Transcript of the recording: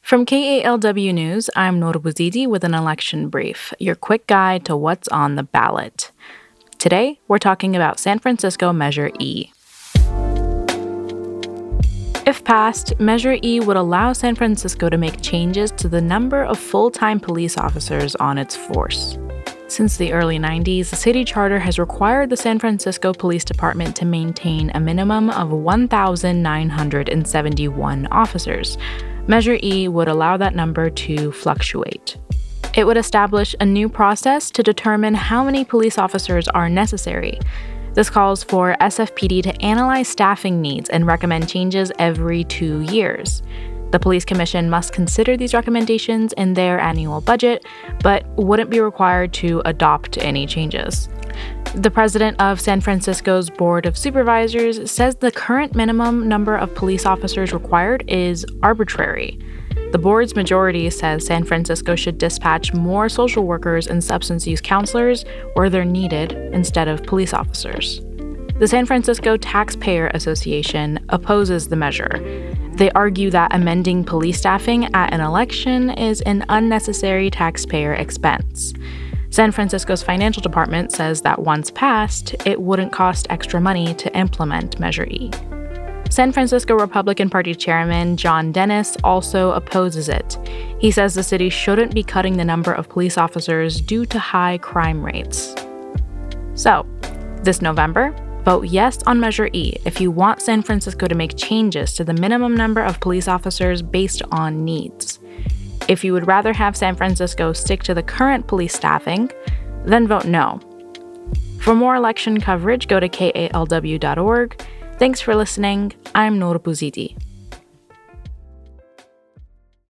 From KALW News, I'm Noor Bouzidi with an election brief, your quick guide to what's on the ballot. Today, we're talking about San Francisco Measure E. If passed, Measure E would allow San Francisco to make changes to the number of full-time police officers on its force. Since the early 90s, the city charter has required the San Francisco Police Department to maintain a minimum of 1,971 officers. Measure E would allow that number to fluctuate. It would establish a new process to determine how many police officers are necessary. This calls for SFPD to analyze staffing needs and recommend changes every 2 years. The Police Commission must consider these recommendations in their annual budget, but wouldn't be required to adopt any changes. The president of San Francisco's Board of Supervisors says the current minimum number of police officers required is arbitrary. The board's majority says San Francisco should dispatch more social workers and substance use counselors where they're needed instead of police officers. The San Francisco Taxpayer Association opposes the measure. They argue that amending police staffing at an election is an unnecessary taxpayer expense. San Francisco's financial department says that once passed, it wouldn't cost extra money to implement Measure E. San Francisco Republican Party Chairman John Dennis also opposes it. He says the city shouldn't be cutting the number of police officers due to high crime rates. So, this November, vote yes on Measure E if you want San Francisco to make changes to the minimum number of police officers based on needs. If you would rather have San Francisco stick to the current police staffing, then vote no. For more election coverage, go to KALW.org. Thanks for listening. I'm Noor Bouzidi.